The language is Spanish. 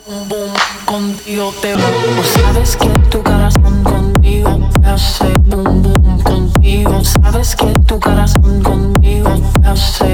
Boom, boom, contigo te boom. Sabes que tu corazón conmigo hace boom, boom, contigo. Sabes que tu corazón conmigo hace